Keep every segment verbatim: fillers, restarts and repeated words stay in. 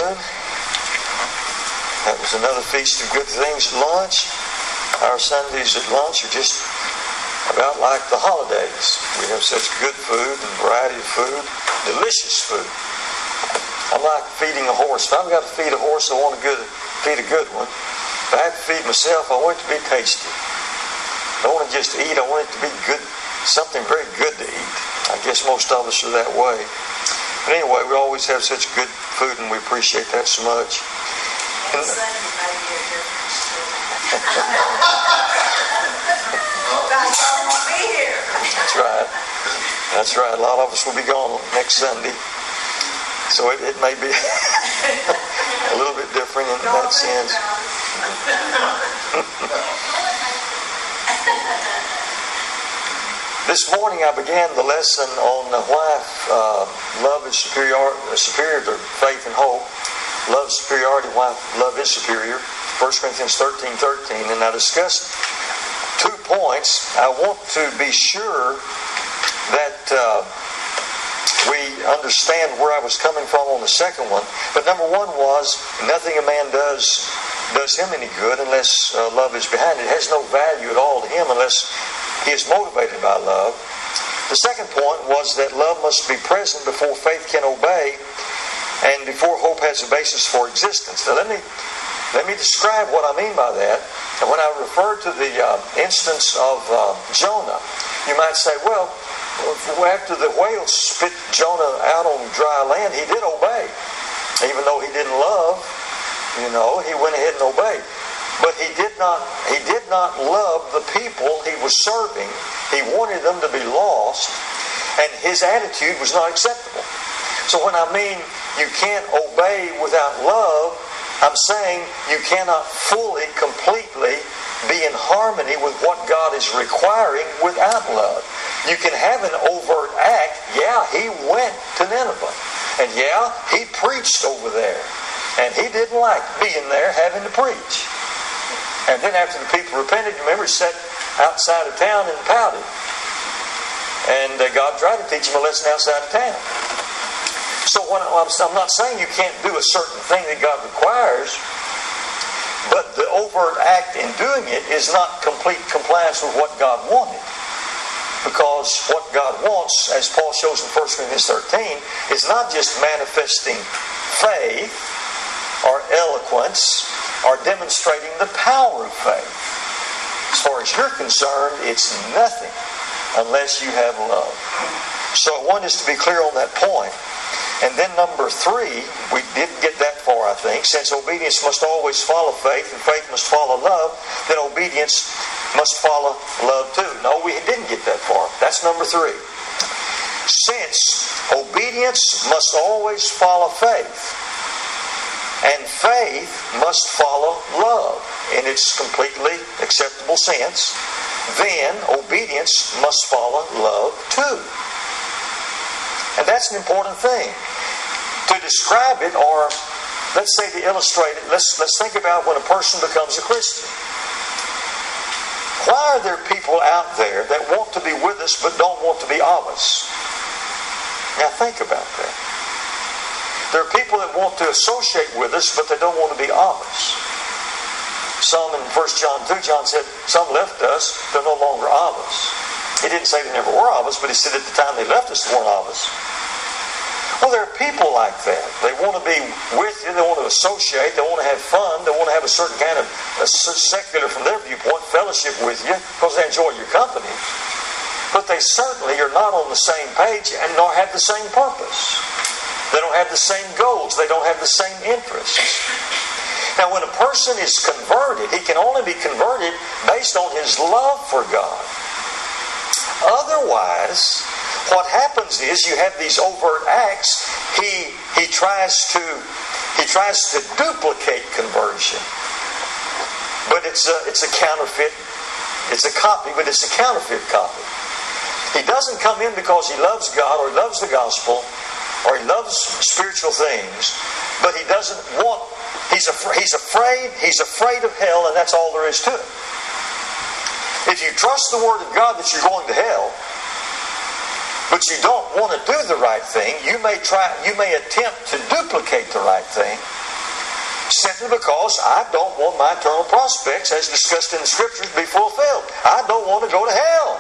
afternoon. That was another feast of good things at lunch. Our Sundays at lunch are just about like the holidays. We have such good food and variety of food, delicious food. I'm like feeding a horse. If I've got to feed a horse, I want to good, feed a good one. If I have to feed myself, I want it to be tasty. I don't want to just eat, I want it to be good, something very good to eat. I guess most of us are that way. But anyway, we always have such good food and we appreciate that so much. And, Sunday might be a difference too. That's why I won't be here. That's right. That's right. A lot of us will be gone next Sunday. So it, it may be a little bit different in that sense. This morning I began the lesson on why uh, love is superior, superior to faith and hope. Love superiority, why love is superior. First Corinthians thirteen thirteen. And I discussed two points. I want to be sure that uh, we understand where I was coming from on the second one. But number one was, nothing a man does does him any good unless uh, love is behind it. It has no value at all to him unless he is motivated by love. The second point was that love must be present before faith can obey and before hope has a basis for existence. Now let me let me describe what I mean by that. And when I refer to the uh, instance of uh, Jonah, you might say, well, after the whale spit Jonah out on dry land, he did obey. Even though he didn't love, you know, he went ahead and obeyed. But he did not he did not love the people he was serving. He wanted them to be lost, and his attitude was not acceptable. So when I mean you can't obey without love, I'm saying you cannot fully, completely be in harmony with what God is requiring without love. You can have an overt act. Yeah, he went to Nineveh. And yeah, he preached over there. And he didn't like being there having to preach. And then after the people repented, remember, he sat outside of town and pouted. And uh, God tried to teach him a lesson outside of town. So when I'm, I'm not saying you can't do a certain thing that God requires, but the overt act in doing it is not complete compliance with what God wanted. Because what God wants, as Paul shows in First Corinthians thirteen, is not just manifesting faith or eloquence or demonstrating the power of faith. As far as you're concerned, it's nothing unless you have love. So I want us to be clear on that point. And then number three, we didn't get that far, I think. Since obedience must always follow faith and faith must follow love, then obedience must follow love too. No, we didn't get that far. That's number three. Since obedience must always follow faith, and faith must follow love in its completely acceptable sense, then obedience must follow love too. And that's an important thing. To describe it, or let's say to illustrate it, let's, let's think about when a person becomes a Christian. Why are there people out there that want to be with us but don't want to be of us? Now think about that. There are people that want to associate with us, but they don't want to be of us. Some in First John two, John said, some left us, they're no longer of us. He didn't say they never were of us, but he said at the time they left us, they weren't of us. Well, there are people like that. They want to be with you, they want to associate, they want to have fun, they want to have a certain kind of a secular, from their viewpoint, fellowship with you, because they enjoy your company. But they certainly are not on the same page and nor have the same purpose. They don't have the same goals. They don't have the same interests. Now, when a person is converted, he can only be converted based on his love for God. Otherwise, what happens is you have these overt acts. He he tries to he tries to duplicate conversion, but it's a it's a counterfeit. It's a copy, but it's a counterfeit copy. He doesn't come in because he loves God or he loves the gospel, or he loves spiritual things, but he doesn't want, he's, af- he's afraid, he's afraid of hell, and that's all there is to it. If you trust the Word of God that you're going to hell, but you don't want to do the right thing, you may try, you may attempt to duplicate the right thing, Simply because I don't want my eternal prospects, as discussed in the Scriptures, to be fulfilled. I don't want to go to hell.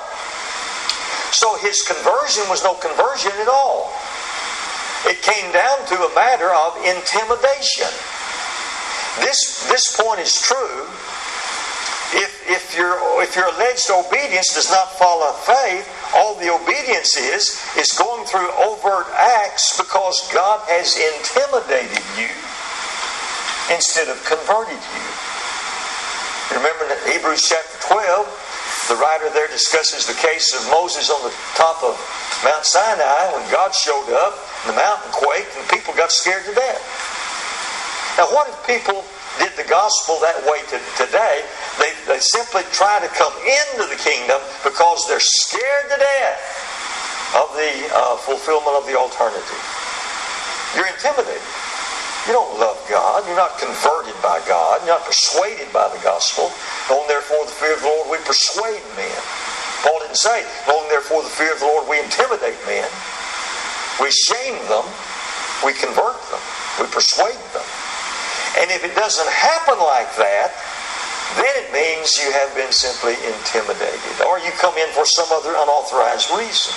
So his conversion was no conversion at all. It came down to a matter of intimidation. This, this point is true. If, if, your, if your alleged obedience does not follow faith, all the obedience is, is going through overt acts because God has intimidated you instead of converted you. Remember in Hebrews chapter twelve, the writer there discusses the case of Moses on the top of Mount Sinai when God showed up, and the mountain quaked, and people got scared to death. Now, what if people did the gospel that way to, today? They, they simply try to come into the kingdom because they're scared to death of the uh, fulfillment of the alternative. You're intimidated. You don't love God. You're not converted by God. You're not persuaded by the gospel. Knowing therefore the fear of the Lord, we persuade men. Paul didn't say, knowing therefore the fear of the Lord, we intimidate men. We shame them. We convert them. We persuade them. And if it doesn't happen like that, then it means you have been simply intimidated. Or you come in for some other unauthorized reason.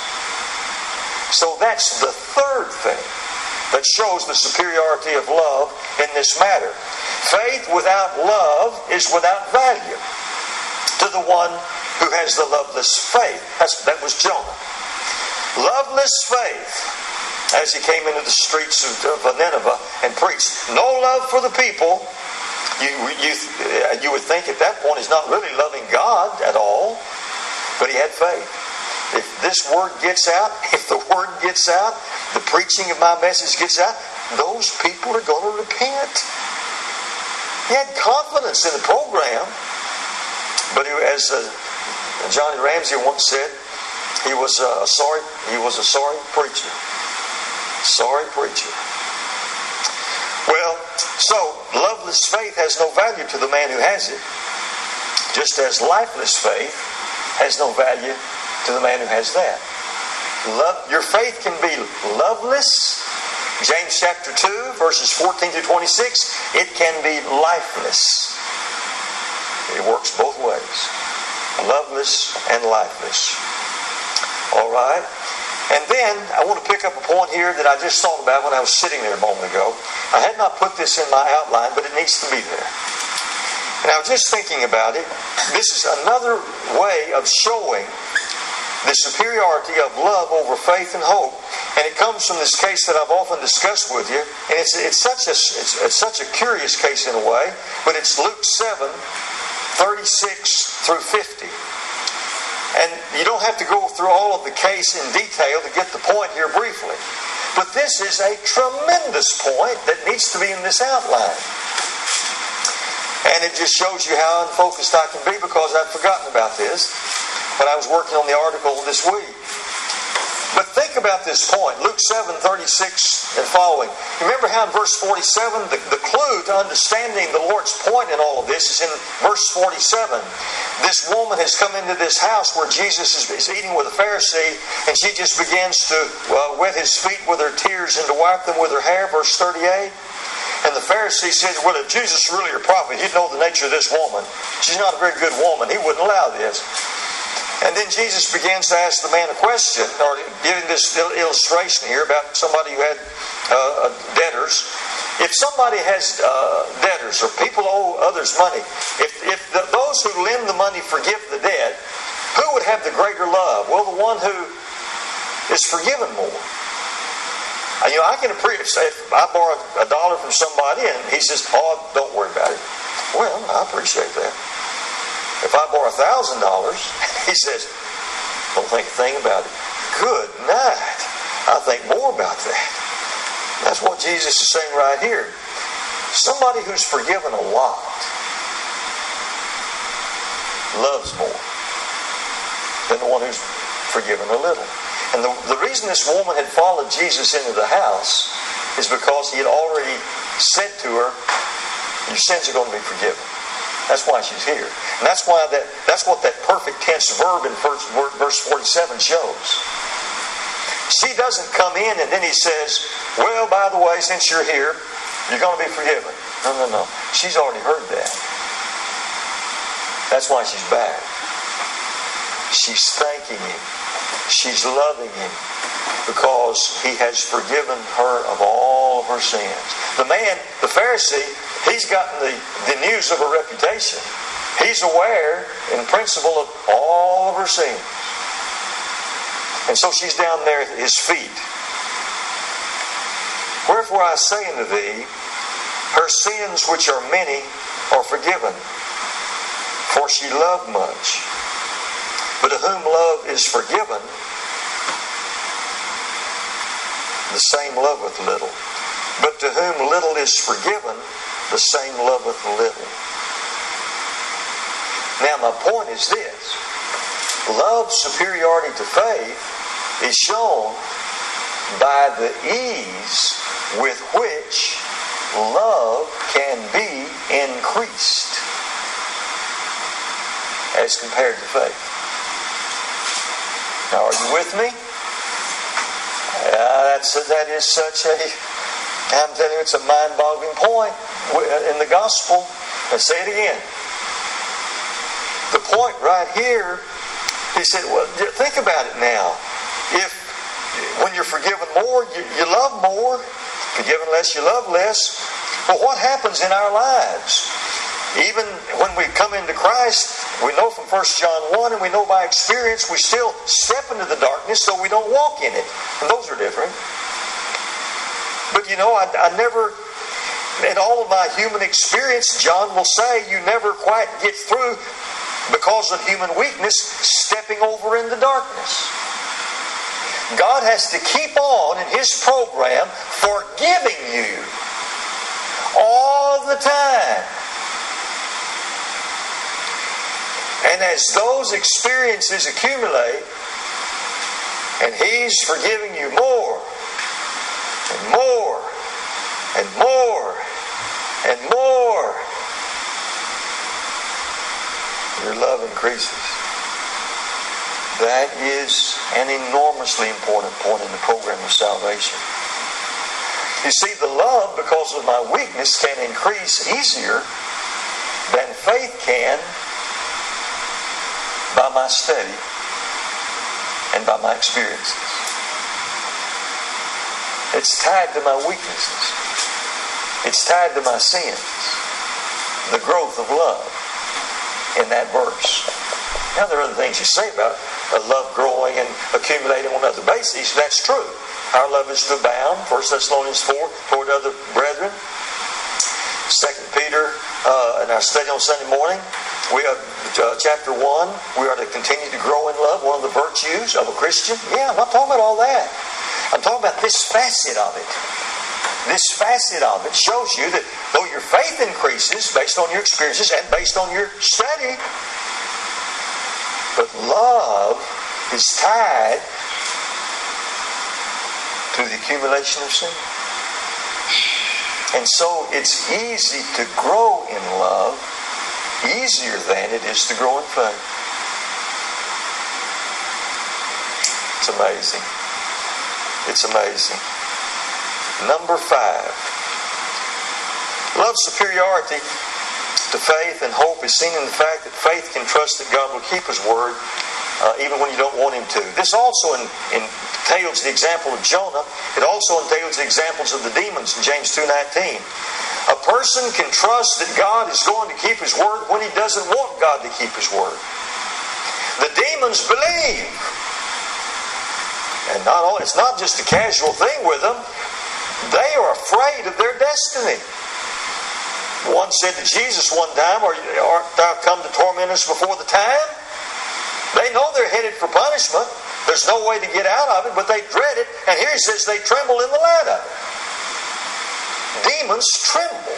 So that's the third thing that shows the superiority of love in this matter. Faith without love is without value to the one who has the loveless faith. That's, that was Jonah. Loveless faith, as he came into the streets of Nineveh and preached, no love for the people. You, you, you would think at that point he's not really loving God at all, but he had faith. If this word gets out, if the word gets out, the preaching of my message gets out, those people are going to repent. He had confidence in the program, but he, as uh, Johnny Ramsey once said, he was a sorry. He was a sorry preacher. Sorry preacher. Well, so loveless faith has no value to the man who has it, just as lifeless faith has no value to the man who has that. Love, your faith can be loveless. James chapter two, verses fourteen to twenty-six. It can be lifeless. It works both ways. Loveless and lifeless. All right. And then I want to pick up a point here that I just thought about when I was sitting there a moment ago. I had not put this in my outline, but it needs to be there. And I was just thinking about it. This is another way of showing the superiority of love over faith and hope, and it comes from this case that I've often discussed with you, and it's it's such a it's, it's such a curious case in a way, but it's Luke seven, thirty-six through fifty, and you don't have to go through all of the case in detail to get the point here briefly, but this is a tremendous point that needs to be in this outline. And it just shows you how unfocused I can be because I'd forgotten about this when I was working on the article this week. But think about this point, Luke seven, thirty-six and following. Remember how in verse forty-seven, the, the clue to understanding the Lord's point in all of this is in verse forty-seven. This woman has come into this house where Jesus is, is eating with a Pharisee, and she just begins to uh, wet his feet with her tears and to wipe them with her hair, verse thirty-eight. And the Pharisee says, well, if Jesus is really a prophet, he'd know the nature of this woman. She's not a very good woman. He wouldn't allow this. And then Jesus begins to ask the man a question, or giving this illustration here about somebody who had uh, debtors. If somebody has uh, debtors, or people owe others money, if, if the, those who lend the money forgive the debt, who would have the greater love? Well, the one who is forgiven more. You know, I can appreciate if I borrow a dollar from somebody and he says, oh, don't worry about it. Well, I appreciate that. If I borrow a thousand dollars, he says, don't think a thing about it. Good night. I think more about that. That's what Jesus is saying right here. Somebody who's forgiven a lot loves more than the one who's forgiven a little. And the, the reason this woman had followed Jesus into the house is because he had already said to her, your sins are going to be forgiven. That's why she's here. And that's why that that's what that perfect tense verb in verse, verse forty-seven shows. She doesn't come in and then he says, well, by the way, since you're here, You're going to be forgiven. No, no, no. She's already heard that. That's why she's back. She's thanking Him. She's loving Him because He has forgiven her of all of her sins. The man, the Pharisee, he's gotten the, the news of her reputation. He's aware in principle of all of her sins. And so she's down there at His feet. Wherefore I say unto thee, her sins which are many are forgiven, for she loved much. But to whom love is forgiven, the same loveth little. But to whom little is forgiven, the same loveth little. Now my point is this. Love's superiority to faith is shown by the ease with which love can be increased as compared to faith. Now, are you with me? Uh, that's, that is such a, I'm telling you, it's a mind-boggling point in the gospel. Let's say it again. The point right here, he said, well, think about it now. If, when you're forgiven more, you, you love more. Forgiven less, you love less. Well, what happens in our lives? Even when we come into Christ, we know from First John one, and we know by experience, we still step into the darkness, so we don't walk in it. And those are different. But you know, I, I never, in all of my human experience, John will say, you never quite get through, because of human weakness, stepping over into darkness. God has to keep on in His program forgiving you all the time. And as those experiences accumulate, and He's forgiving you more, and more, and more, and more, your love increases. That is an enormously important point in the program of salvation. You see, the love, because of my weakness, can increase easier than faith can by my study and by my experiences. It's tied to my weaknesses. It's tied to my sins. The growth of love in that verse. Now, there are other things you say about uh, love growing and accumulating on other bases. That's true. Our love is to abound, First Thessalonians four, toward other brethren. Second Peter, uh, in our study on Sunday morning, we have uh, chapter one, we are to continue to grow in love, one of the virtues of a Christian. Yeah, I'm not talking about all that. I'm talking about this facet of it. This facet of it shows you that though your faith increases based on your experiences and based on your study, but love is tied to the accumulation of sin. And so it's easy to grow in love, easier than it is to grow in faith. It's amazing. It's amazing. Number five. Love's superiority to faith and hope is seen in the fact that faith can trust that God will keep His word uh, even when you don't want Him to. This also in, entails the example of Jonah. It also entails the examples of the demons in James two nineteen. A person can trust that God is going to keep His word when he doesn't want God to keep His word. The demons believe. And not only, it's not just a casual thing with them. They are afraid of their destiny. One said to Jesus one time, Are you, art thou come to torment us before the time? They know they're headed for punishment. There's no way to get out of it, but they dread it. And here he says they tremble in the light of it. Demons tremble.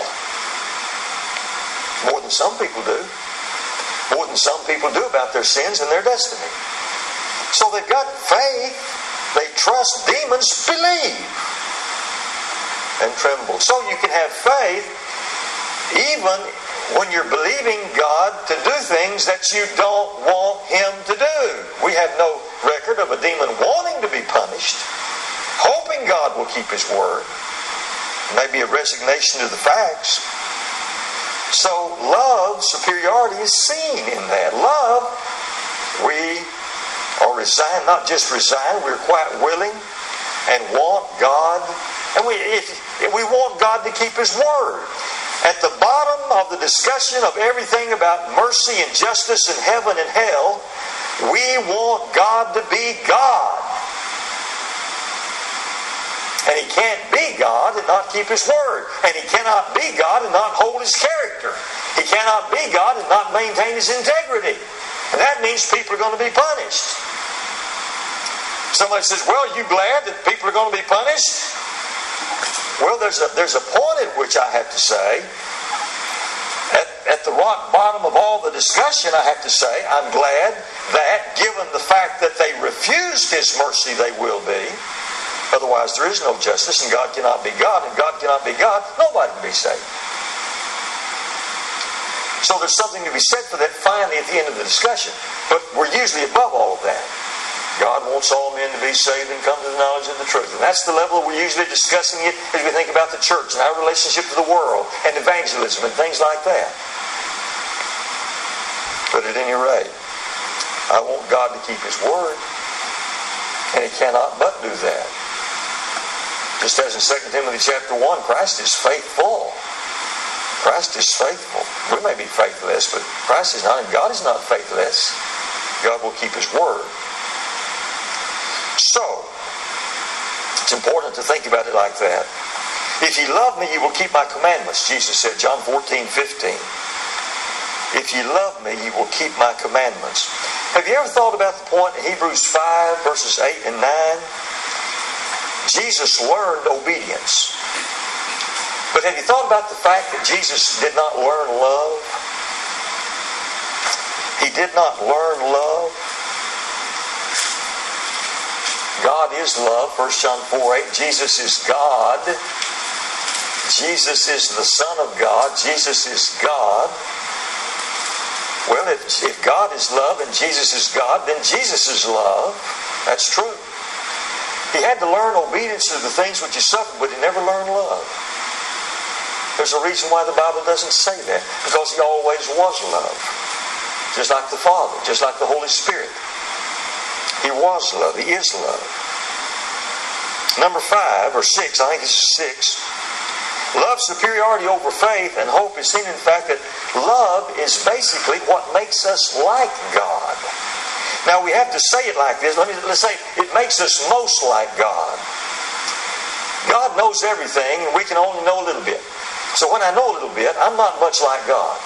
More than some people do. More than some people do about their sins and their destiny. So they've got faith. They trust. Demons believe and tremble. So you can have faith even when you're believing God to do things that you don't want Him to do. We have no record of a demon wanting to be punished, hoping God will keep His word. Maybe a resignation to the facts. So love, superiority is seen in that. Love, we are resigned, not just resigned, we're quite willing and want God. And we, if, if we want God to keep His Word. At the bottom of the discussion of everything about mercy and justice in heaven and hell, we want God to be God. And He can't be God and not keep His Word. And He cannot be God and not hold His character. He cannot be God and not maintain His integrity. And that means people are going to be punished. Somebody says, well, are you glad that people are going to be punished? Well, there's a, there's a point at which I have to say, at, at the rock bottom of all the discussion, I have to say, I'm glad that given the fact that they refused His mercy, they will be. Otherwise, there is no justice, and God cannot be God, and God cannot be God. Nobody can be saved. So there's something to be said for that finally at the end of the discussion. But we're usually above all of that. God wants all men to be saved and come to the knowledge of the truth. And that's the level we're usually discussing it as we think about the church and our relationship to the world and evangelism and things like that. But at any rate, I want God to keep His Word. And He cannot but do that. Just as in Second Timothy chapter one, Christ is faithful. Christ is faithful. We may be faithless, but Christ is not, and God is not faithless. God will keep His Word. So, it's important to think about it like that. If you love me, you will keep my commandments, Jesus said, John fourteen fifteen. If you love me, you will keep my commandments. Have you ever thought about the point in Hebrews five, verses eight and nine? Jesus learned obedience. But have you thought about the fact that Jesus did not learn love? He did not learn love. God is love, First John four eight. Jesus is God. Jesus is the Son of God. Jesus is God. Well, if, if God is love and Jesus is God, then Jesus is love. That's true. He had to learn obedience to the things which He suffered, but He never learned love. There's a reason why the Bible doesn't say that. Because He always was love. Just like the Father. Just like the Holy Spirit. He was love. He is love. Number five, or six, I think it's six. Love's superiority over faith and hope is seen in the fact that love is basically what makes us like God. Now we have to say it like this. Let me let's say it makes us most like God. God knows everything and we can only know a little bit. So when I know a little bit, I'm not much like God.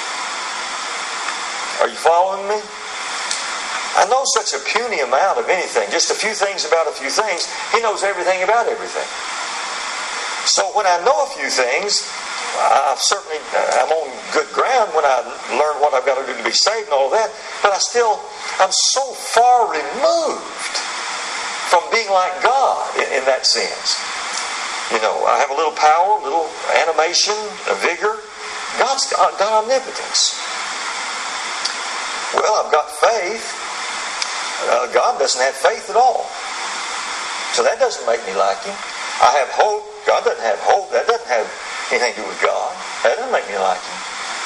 Are you following me? I know such a puny amount of anything, just a few things about a few things. He knows everything about everything. So when I know a few things, I've certainly, I'm on good ground when I learn what I've got to do to be saved and all that, but I still, I'm so far removed from being like God in, in that sense. You know, I have a little power, a little animation, a vigor. God's got, got omnipotence. Well, I've got faith. Uh, God doesn't have faith at all. So that doesn't make me like Him. I have hope. God doesn't have hope. That doesn't have anything to do with God. That doesn't make me like Him.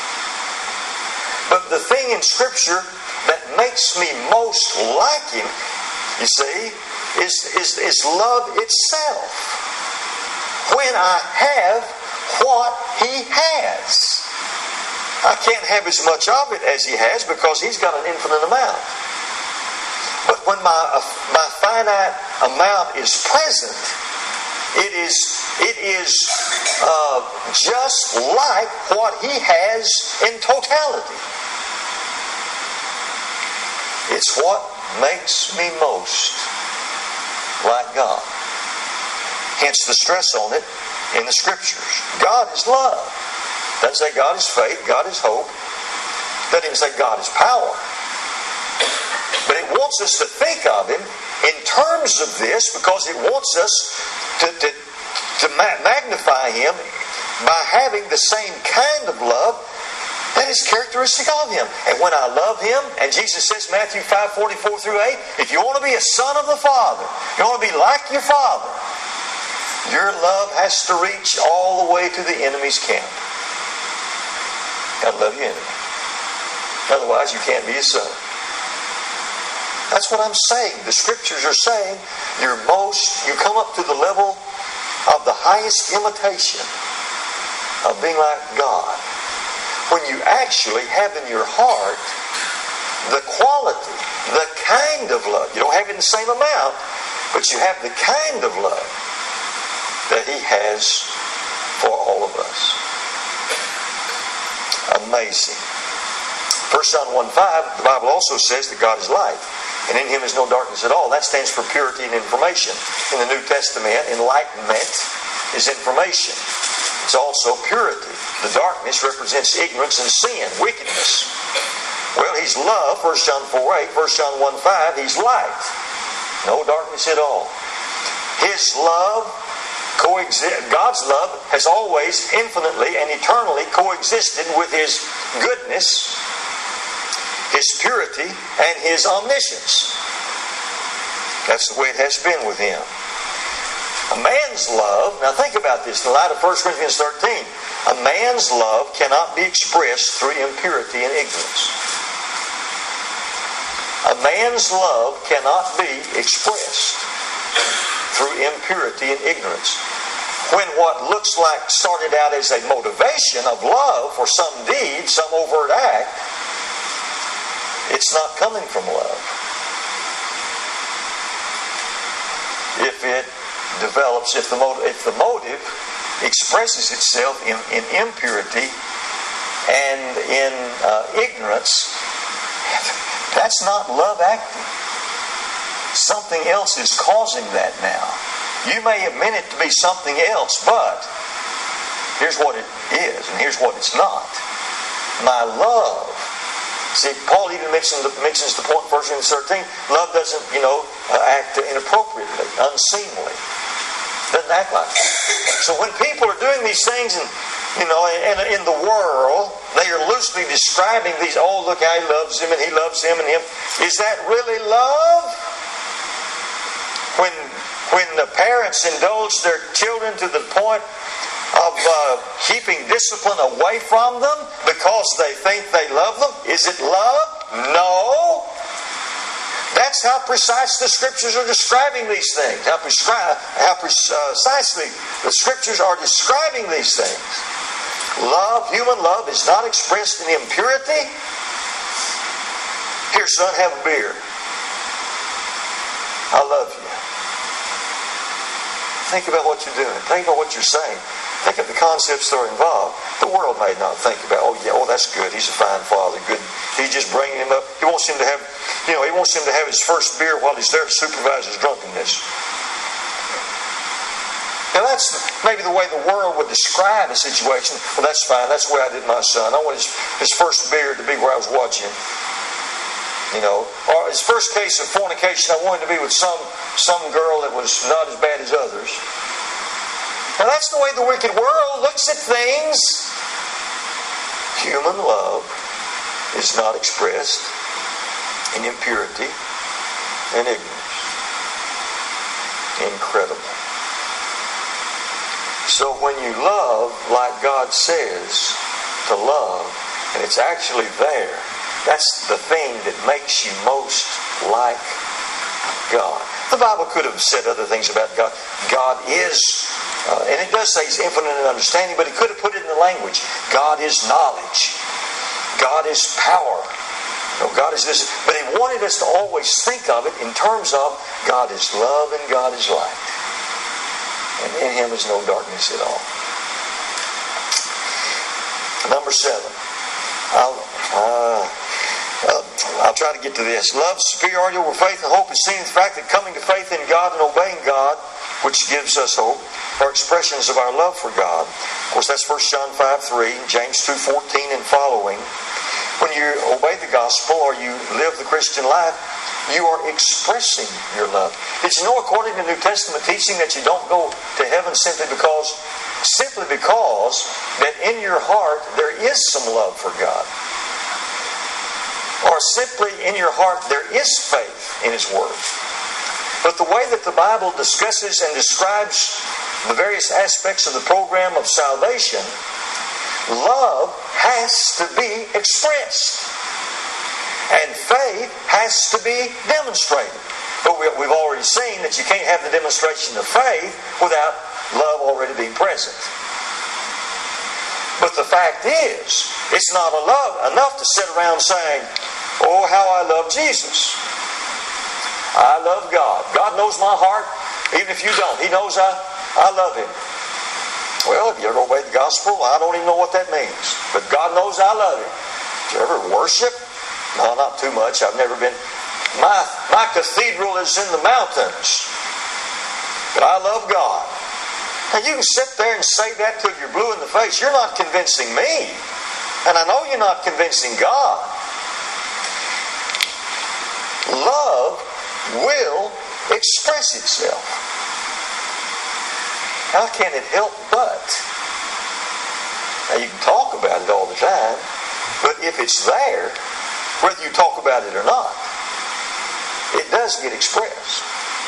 But the thing in Scripture that makes me most like Him, you see, is, is, is love itself. When I have what He has. I can't have as much of it as He has because He's got an infinite amount. But when my, uh, my finite amount is present, it is, it is uh, just like what He has in totality. It's what makes me most like God. Hence the stress on it in the Scriptures. God is love. Doesn't say God is faith, God is hope. Doesn't even say God is power. But it wants us to think of Him in terms of this because it wants us to, to, to magnify Him by having the same kind of love that is characteristic of Him. And when I love Him, and Jesus says, Matthew five forty-four through eight, if you want to be a son of the Father, you want to be like your Father, Your love has to reach all the way to the enemy's camp. Gotta love your enemy. Otherwise, you can't be his son. That's what I'm saying. The scriptures are saying you're most, you come up to the level of the highest imitation of being like God when you actually have in your heart the quality, the kind of love. You don't have it in the same amount, but you have the kind of love that He has for all of us. Amazing. First John one five, the Bible also says that God is light, and in Him is no darkness at all. That stands for purity and information. In the New Testament, enlightenment is information. It's also purity. The darkness represents ignorance and sin, wickedness. Well, He's love, First John four eight, First John one five, He's light. No darkness at all. His love, coexist, God's love has always infinitely and eternally coexisted with His goodness, His purity, and His omniscience. That's the way it has been with Him. A man's love, now think about this in the light of First Corinthians thirteen. A man's love cannot be expressed through impurity and ignorance. A man's love cannot be expressed through impurity and ignorance. When what looks like started out as a motivation of love for some deed, some overt act, it's not coming from love. If it develops, if the motive, if the motive expresses itself in, in impurity and in uh, ignorance, that's not love acting. Something else is causing that now. You may have meant it to be something else, but here's what it is, and here's what it's not. My love. See, Paul even mentions the, mentions the point in First Corinthians thirteen. Love doesn't, you know, uh, act inappropriately, unseemly. Doesn't act like that. So when people are doing these things, and you know, in, in the world, they are loosely describing these. Oh, look how he loves him, and he loves him, and him. Is that really love? When when the parents indulge their children to the point of uh, keeping discipline away from them because they think they love them, is it love? No. That's how precise the Scriptures are describing these things. How, prescri- how precisely the Scriptures are describing these things. Love, human love, is not expressed in impurity. Here, son, have a beer. I love you. Think about what you're doing. Think about what you're saying. Think of the concepts that are involved. The world may not think about, oh yeah, oh that's good. He's a fine father. Good. He's just bringing him up. He wants him to have, you know, he wants him to have his first beer while he's there to supervise his drunkenness. Now that's maybe the way the world would describe a situation. Well, that's fine. That's the way I did my son. I want his, his first beer to be where I was watching. You know, or his first case of fornication, I wanted to be with some some girl that was not as bad as others. Now that's the way the wicked world looks at things. Human love is not expressed in impurity and ignorance. Incredible. So when you love like God says to love, and it's actually there, that's the thing that makes you most like God. The Bible could have said other things about God. God is, uh, and it does say He's infinite in understanding, but He could have put it in the language. God is knowledge. God is power. No, God is this. But He wanted us to always think of it in terms of God is love and God is light. And in Him is no darkness at all. Number seven. I'll, uh, uh, I'll try to get to this. Love's superiority over faith and hope is seen in the fact that coming to faith in God and obeying God, which gives us hope, are expressions of our love for God. Of course, that's First John five three, James two fourteen and following. When you obey the gospel or you live the Christian life, you are expressing your love. Did you know, according to New Testament teaching, that you don't go to heaven simply because, simply because that in your heart there is some love for God? Or simply in your heart there is faith in His Word. But the way that the Bible discusses and describes the various aspects of the program of salvation, love has to be expressed. And faith has to be demonstrated. But we've already seen that you can't have the demonstration of faith without love already being present. But the fact is, it's not enough to sit around saying, oh, how I love Jesus. I love God. God knows my heart, even if you don't. He knows I, I love Him. Well, if you ever obey the gospel, I don't even know what that means. But God knows I love Him. Did you ever worship? No, not too much. I've never been. My, my cathedral is in the mountains. But I love God. Now you can sit there and say that till you're blue in the face. You're not convincing me. And I know you're not convincing God. Love will express itself. How can it help but? Now you can talk about it all the time, but if it's there, whether you talk about it or not, it does get expressed.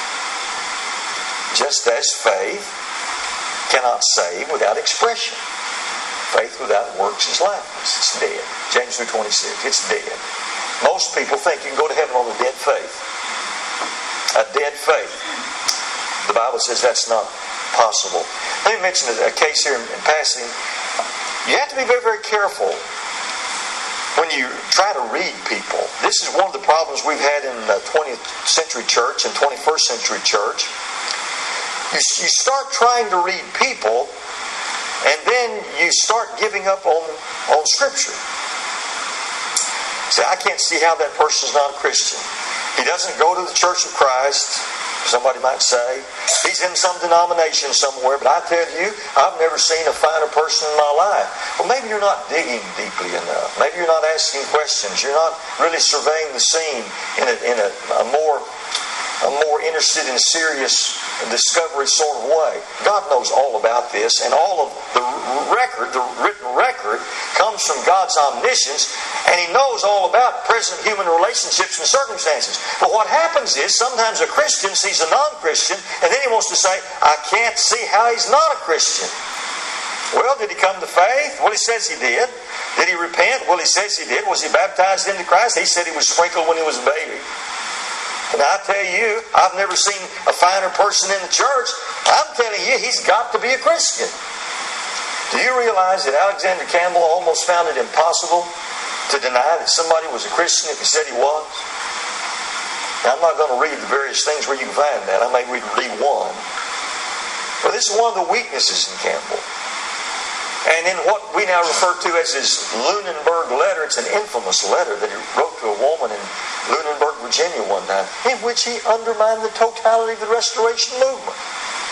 Just as faith cannot save without expression. Faith without works is lifeless. It's dead. James two twenty-six. It's dead. Most people think you can go to heaven on a dead faith. A dead faith. The Bible says that's not possible. Let me mention a case here in passing. You have to be very, very careful when you try to read people. This is one of the problems we've had in the twentieth century church and twenty-first century church. You, you start trying to read people, and then you start giving up on, on Scripture. Say, I can't see how that person's not a Christian. He doesn't go to the Church of Christ, somebody might say. He's in some denomination somewhere, but I tell you, I've never seen a finer person in my life. Well, maybe you're not digging deeply enough. Maybe you're not asking questions. You're not really surveying the scene in a, in a, a more a more interested in serious discovery sort of way. God knows all about this, and all of the record, the written record, comes from God's omniscience, and He knows all about present human relationships and circumstances. But what happens is, sometimes a Christian sees a non-Christian, and then he wants to say, I can't see how he's not a Christian. Well, did he come to faith? Well, he says he did. Did he repent? Well, he says he did. Was he baptized into Christ? He said he was sprinkled when he was a baby. And I tell you, I've never seen a finer person in the church. I'm telling you, he's got to be a Christian. Do you realize that Alexander Campbell almost found it impossible to deny that somebody was a Christian if he said he was? Now, I'm not going to read the various things where you can find that. I may read, read one. But this is one of the weaknesses in Campbell. And in what we now refer to as his Lunenburg letter, it's an infamous letter that he wrote to a woman in Lunenburg, Virginia one time, in which he undermined the totality of the Restoration movement.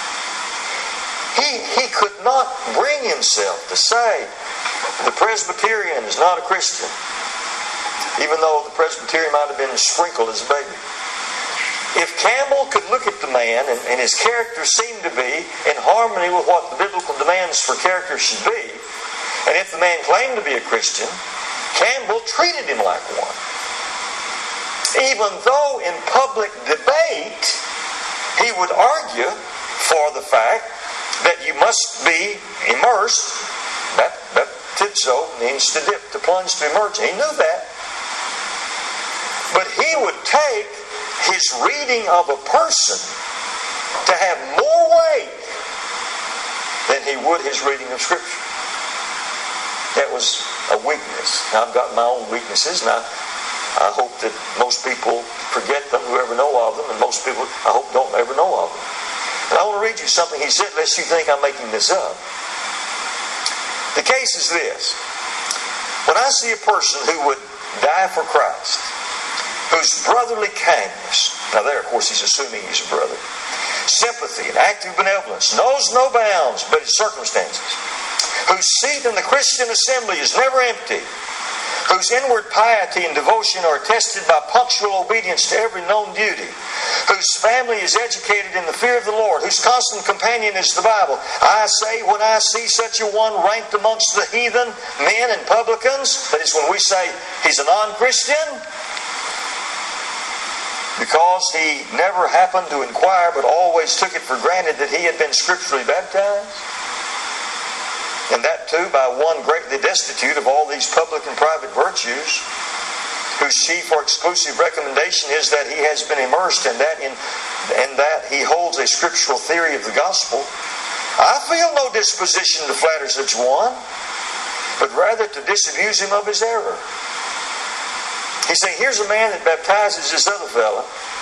He, he could not bring himself to say the Presbyterian is not a Christian, even though the Presbyterian might have been sprinkled as a baby. If Campbell could look at the man and, and his character seemed to be in harmony with what the biblical demands for character should be, and if the man claimed to be a Christian, Campbell treated him like one. Even though in public debate he would argue for the fact that you must be immersed. Baptizo means to dip, to plunge, to immerse. He knew that. But he would take his reading of a person to have more weight than he would his reading of Scripture. That was a weakness. Now, I've got my own weaknesses, and I, I hope that most people forget them who ever know of them, and most people, I hope, don't ever know of them. And I want to read you something he said, lest you think I'm making this up. The case is this. When I see a person who would die for Christ, whose brotherly kindness, now there, of course, he's assuming he's a brother, sympathy and active benevolence knows no bounds but its circumstances, whose seat in the Christian assembly is never empty, whose inward piety and devotion are attested by punctual obedience to every known duty, whose family is educated in the fear of the Lord, whose constant companion is the Bible. I say, when I see such a one ranked amongst the heathen, men and publicans, that is when we say he's a non-Christian, because he never happened to inquire but always took it for granted that he had been scripturally baptized? And that too by one greatly destitute of all these public and private virtues, whose chief or exclusive recommendation is that he has been immersed in that, in, and that he holds a scriptural theory of the gospel. I feel no disposition to flatter such one, but rather to disabuse him of his error. He's saying, here's a man that baptizes this other fellow.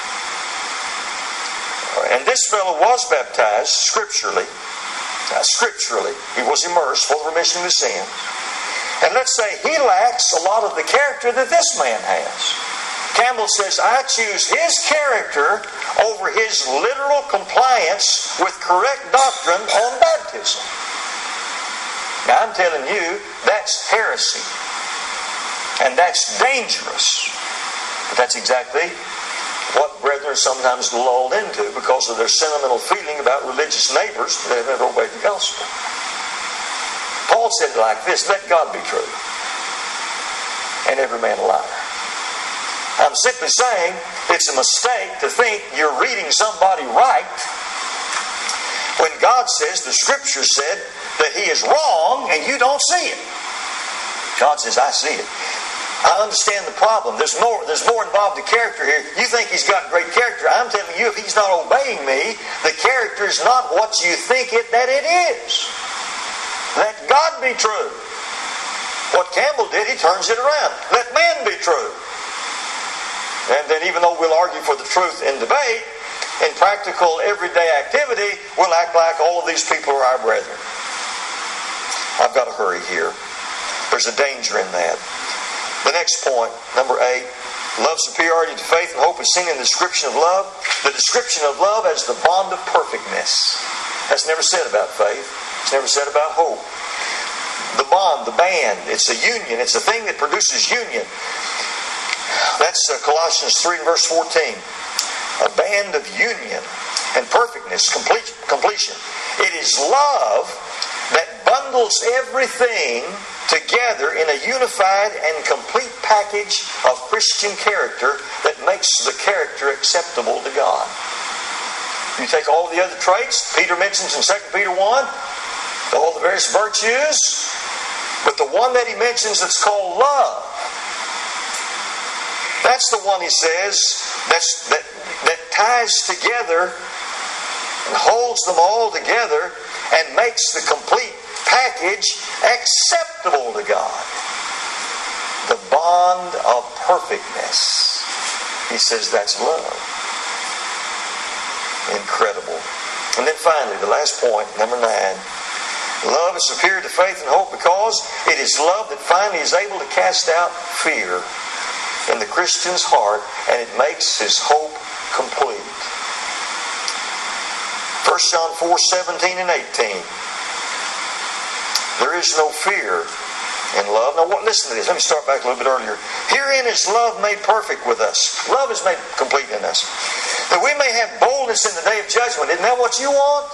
And this fellow was baptized scripturally. Uh, scripturally. He was immersed for the remission of his sins. And let's say he lacks a lot of the character that this man has. Campbell says, I choose his character over his literal compliance with correct doctrine on baptism. Now I'm telling you, that's heresy. And that's dangerous. But that's exactly what brethren are sometimes lulled into because of their sentimental feeling about religious neighbors that have never obeyed the gospel. Paul said it like this, let God be true, and every man a liar. I'm simply saying it's a mistake to think you're reading somebody right when God says, the Scripture said, that he is wrong and you don't see it. God says, I see it. I understand the problem. There's more, there's more involved in character here. You think he's got great character. I'm telling you, if he's not obeying me, the character is not what you think it that it is. Let God be true. What Campbell did, he turns it around. Let man be true. And then even though we'll argue for the truth in debate, in practical everyday activity, we'll act like all of these people are our brethren. I've got to hurry here. There's a danger in that. The next point, number eight, love superiority to faith and hope is seen in the description of love. The description of love as the bond of perfectness. That's never said about faith. It's never said about hope. The bond, the band, it's a union. It's a thing that produces union. That's uh, Colossians three verse fourteen. A band of union and perfectness, complete, completion. It is love that bundles everything together in a unified and complete package of Christian character that makes the character acceptable to God. You take all the other traits Peter mentions in Second Peter one, all the various virtues, but the one that he mentions that's called love, that's the one he says that's, that, that ties together and holds them all together and makes the complete package acceptable to God. The bond of perfectness. He says that's love. Incredible. And then finally, the last point, number nine. Love is superior to faith and hope because it is love that finally is able to cast out fear in the Christian's heart, and it makes his hope complete. First John four, seventeen and eighteen. There is no fear in love. Now, what, listen to this. Let me start back a little bit earlier. Herein is love made perfect with us. Love is made complete in us. That we may have boldness in the day of judgment. Isn't that what you want?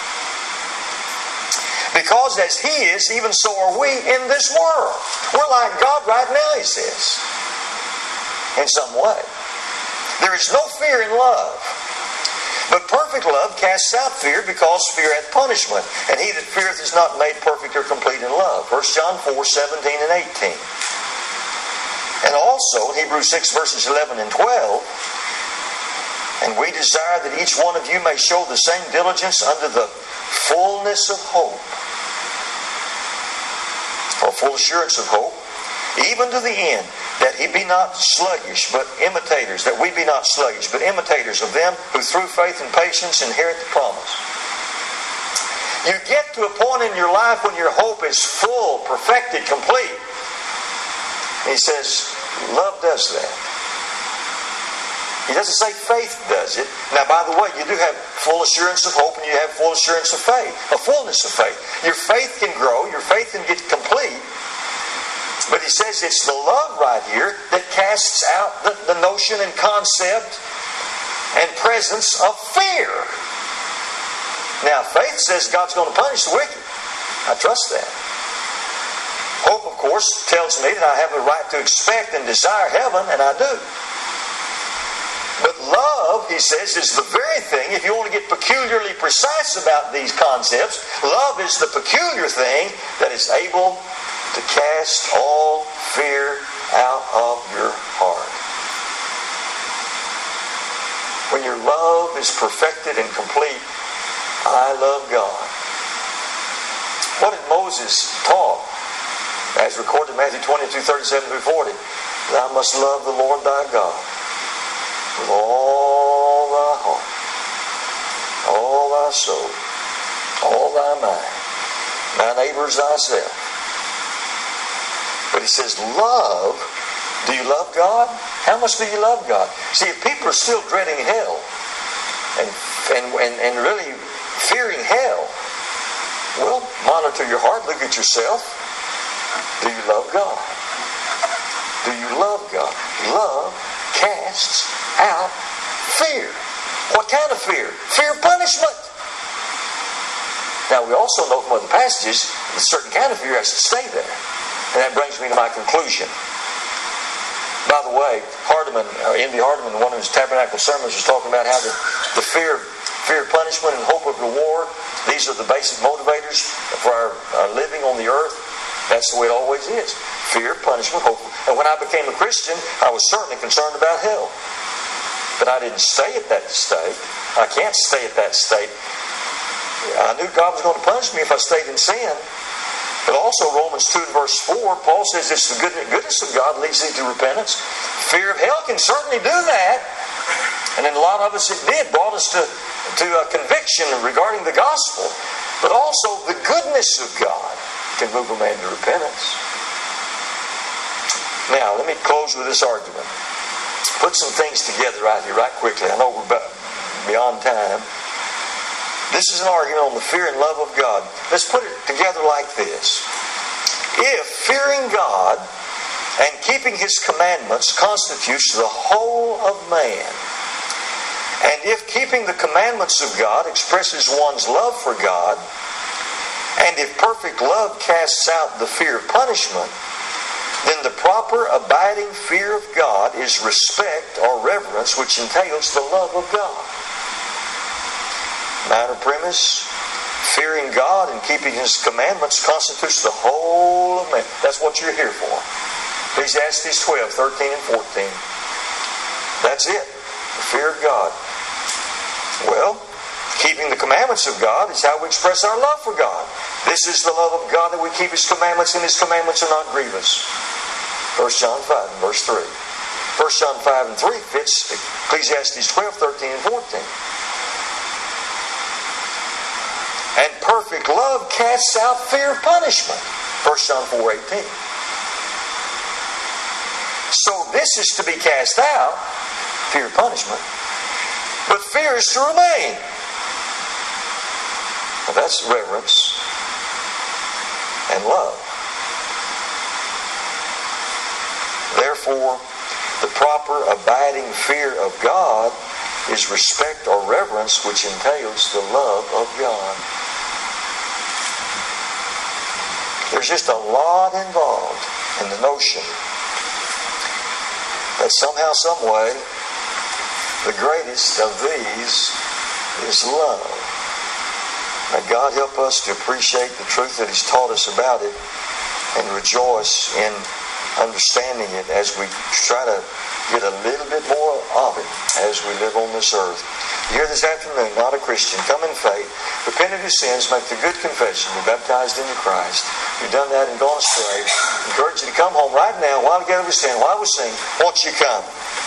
Because as He is, even so are we in this world. We're like God right now, He says. In some way. There is no fear in love. But perfect love casts out fear, because fear hath punishment. And he that feareth is not made perfect or complete in love. First John four, seventeen and eighteen. And also in Hebrews six, verses eleven and twelve. And we desire that each one of you may show the same diligence unto the fullness of hope. Or full assurance of hope. Even to the end, that he be not sluggish, but imitators, that we be not sluggish, but imitators of them who through faith and patience inherit the promise. You get to a point in your life when your hope is full, perfected, complete. He says, love does that. He doesn't say faith does it. Now, by the way, you do have full assurance of hope and you have full assurance of faith, a fullness of faith. Your faith can grow, your faith can get complete. But he says it's the love right here that casts out the, the notion and concept and presence of fear. Now, faith says God's going to punish the wicked. I trust that. Hope, of course, tells me that I have a right to expect and desire heaven, and I do. But love, he says, is the very thing, if you want to get peculiarly precise about these concepts, love is the peculiar thing that is able to cast all fear out of your heart. When your love is perfected and complete, I love God. What did Moses taught? As recorded in Matthew twenty-two, thirty-seven through forty. Thou must love the Lord thy God with all thy heart, all thy soul, all thy mind, thy neighbor as thyself. But he says, love. Do you love God? How much do you love God? See, if people are still dreading hell and and, and, and really fearing hell, well, monitor your heart, look at yourself. Do you love God? Do you love God? Love casts out fear. What kind of fear? Fear of punishment. Now, we also know from other passages that a certain kind of fear has to stay there. And that brings me to my conclusion. By the way, Hardeman, uh, N B Hardeman, in one of his tabernacle sermons, was talking about how the, the fear, fear of punishment and hope of reward, these are the basic motivators for our uh, living on the earth. That's the way it always is. Fear, punishment, hope. And when I became a Christian, I was certainly concerned about hell. But I didn't stay at that state. I can't stay at that state. I knew God was going to punish me if I stayed in sin. But also Romans two and verse four, Paul says it's the goodness of God leads thee to repentance. Fear of hell can certainly do that. And in a lot of us it did. Brought us to, to a conviction regarding the gospel. But also the goodness of God can move a man to repentance. Now, let me close with this argument. Put some things together right here, right quickly. I know we're beyond time. This is an argument on the fear and love of God. Let's put it together like this. If fearing God and keeping His commandments constitutes the whole of man, and if keeping the commandments of God expresses one's love for God, and if perfect love casts out the fear of punishment, then the proper abiding fear of God is respect or reverence, which entails the love of God. Minor premise, fearing God and keeping His commandments constitutes the whole of man. That's what you're here for. Ecclesiastes twelve, thirteen and fourteen. That's it. The fear of God. Well, keeping the commandments of God is how we express our love for God. This is the love of God, that we keep His commandments, and His commandments are not grievous. First John five and verse three. First John five and three fits Ecclesiastes twelve, thirteen and fourteen. And perfect love casts out fear of punishment. First John four, eighteen. So this is to be cast out, fear of punishment. But fear is to remain. Well, that's reverence and love. Therefore, the proper abiding fear of God is respect or reverence, which entails the love of God. There's just a lot involved in the notion that somehow, some way, the greatest of these is love. May God help us to appreciate the truth that He's taught us about it and rejoice in understanding it as we try to get a little bit more of it as we live on this earth. You're here this afternoon, not a Christian. Come in faith, repent of your sins, make the good confession, be baptized into Christ. You've done that and gone astray. I encourage you to come home right now while together we stand, while we sing. Won't you come?